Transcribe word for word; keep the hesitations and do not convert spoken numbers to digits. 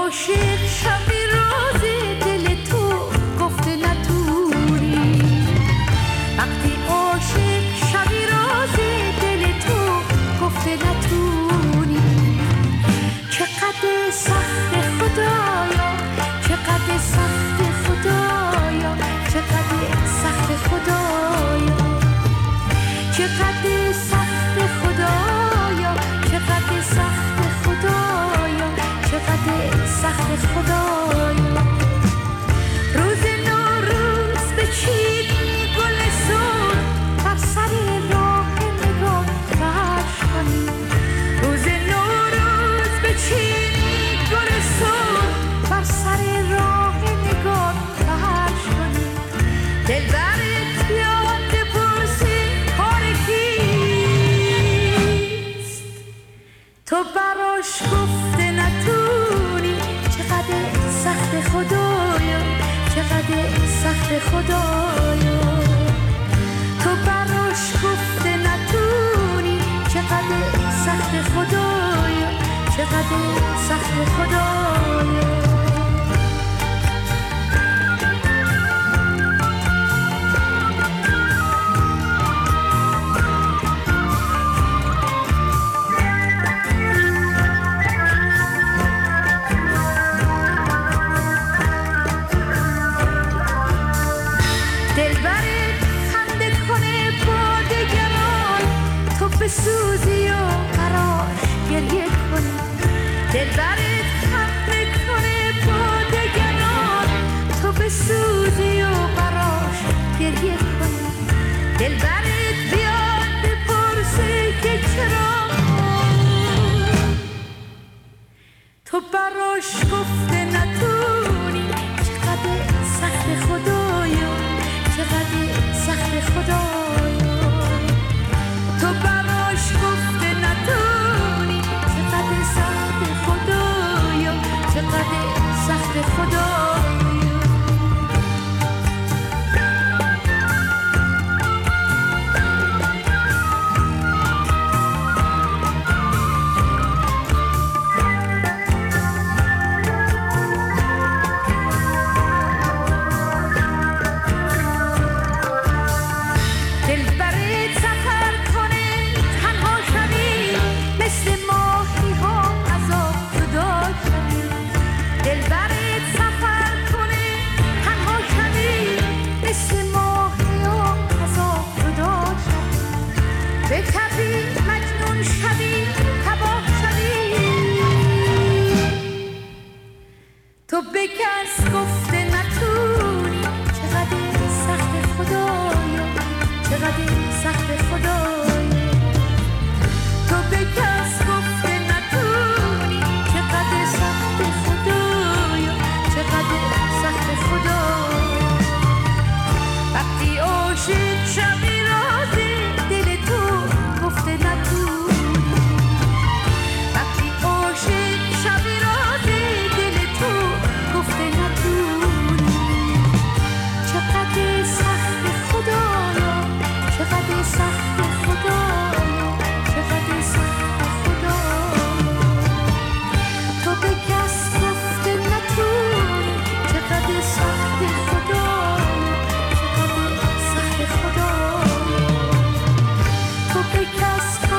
عاشق شبی راز دل تو گفته نتونی، وقتی عاشق شبی راز دل تو گفته نتونی. چقدر سخت خدایا، چقدر سخت خدایا، چقدر سخت خدایا، چقدر سخت خدایا، چقدر سخت خدایا، چقدر سخت خدایا. روز نوروز بچید گل سرخ بر سر راه نگاه فرش کنی. روز نوروز بچید گل سرخ بر سر راه نگاه فرش کنی. دلبرت بیاد بپرسی کار کیست، تو براش گفته نتونی. چقدر سخت خدایا، چقدر سخت خدایا، تو براش گفته نتونی. چقدر سخت خدایا، چقدر سخت خدایا. دلبرت خنده کنه با دگران، تو بسوزی و براش گریه کنی. دلبرت خنده کنه با دگران، تو بسوزی و براش گریه کنی. دلبرت بیاد بپرسه که چرا تو براش گفته نتونی. چقدر سخت خدایا، چقدر سخت خدایا، تو براش گفته نتونی. چقدر سخت خدایا، چقدر سخت خدایا. دلبرت سفر کنه تنها شوی، مثل ماهی ها از آب جدا شوی. دلبرت سفر کنه تنها شوی، مثل ماهی ها از آب جدا شوی. بتپی مجنون شوی، تباه شوی، تو به کس گفته نتونی. چقدر سخت خدایا، چقدر سخت خدایا، تو به کس گفته نتونی. چقدر سخت خدایا، چقدر سخت خدایا. وقتی عاشق شبی راز دل تو گفته نتونی، وقتی عاشق شبی راز دل تو گفته نتونی. چقدر سخت خدایا، چقدر سخت خدایا، چقدر سخت خدایا، تو به کس گفته نتونی. چقدر سخت خدایا، چقدر سخت خدایا، تو به کس